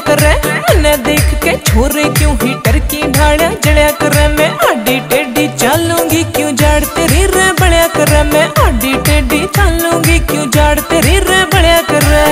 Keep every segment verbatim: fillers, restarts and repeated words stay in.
करे। मन्ने देख के छोरे क्यों हीटर की ढालिया जड़िया करे। मैं आडी टेढ़ी चलूंगी क्यों जाड़ तेरी रे बड़िया करे। मैं आडी टेढ़ी चलूंगी क्यों जाड़ तेरी रे बड़िया करे।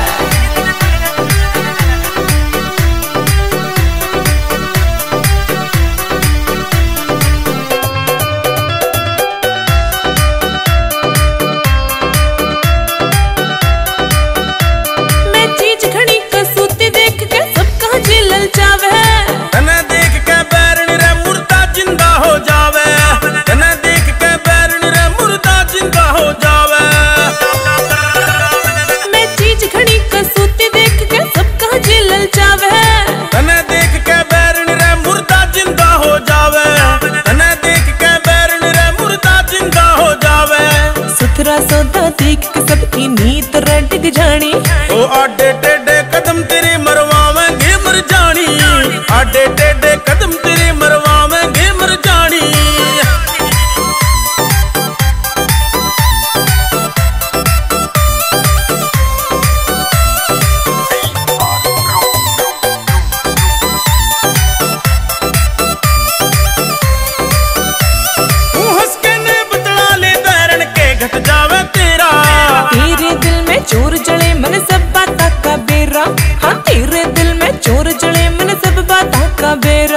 सौदा देख के सबकी नीत रट जानी। ओ आडे टेढ़े कदम तेरे मरवावेंगे मर जानी। आडे टेढ़े कदम तेरे मरवावेंगे मर जानी। तू हंस के ने बतला ले बैरन के घट जावे तेरा। तेरे दिल में चोर जले मन सब बाता का बेरा। हाँ तेरे दिल में चोर जले मन सब बाता का बेरा।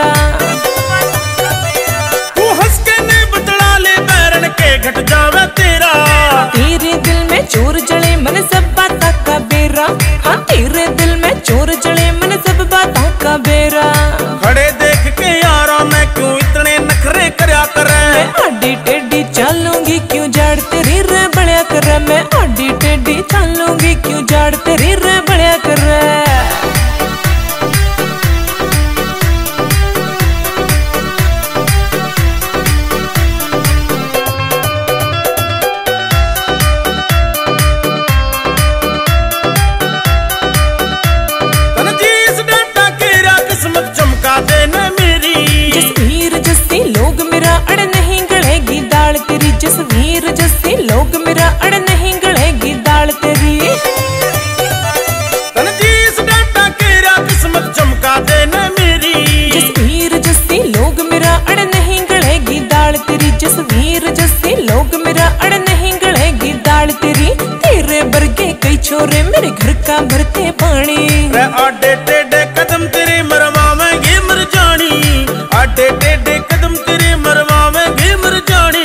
तू हंस के ने बतला ले बैरन के घट जावे तेरा। तेरे दिल में चोर जले मन सब बाता का बेरा। हाँ तेरे दिल में चोर जले मन सब बाता का बेरा। खड़े देख के यारा मैं क्यों इतने नखरे करया करे। मैं आडी टेढ़ी चलूंगी क्यों जाड़ तेरी रे बड़िया करे। मैं आडी टेढ़ी चलूंगी क्यों जाड़ तेरी रे बड़िया करे। किस्मत चमका देना मेरी। जसवीर जस्सी लोग मेरा अड़ नहीं गलेगी दाल तेरी। जसवीर जस्सी लोग मेरा अड़ नहीं गलेगी दाल तेरी। तनजीस डाटा केरा किस्मत चमका देना मेरी। जसवीर जस्सी लोग मेरा अड़ नहीं गलेगी दाल तेरी। जसवीर जस्सी लोग मेरा अड़ नहीं गलेगी दाल तेरी। तेरे बरगे कई छोरे मेरे घर का भरते पानी। आडे टेढ़े कदम तेरे मरवावेंगे मर जानी। आडे टेढ़े कदम तेरे मरवावेंगे मर जानी।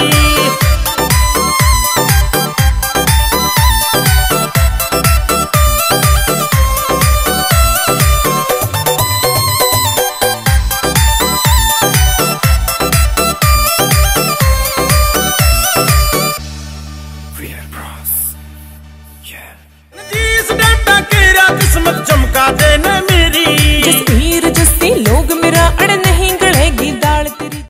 किस्मत चमका देना मेरी। जसवीर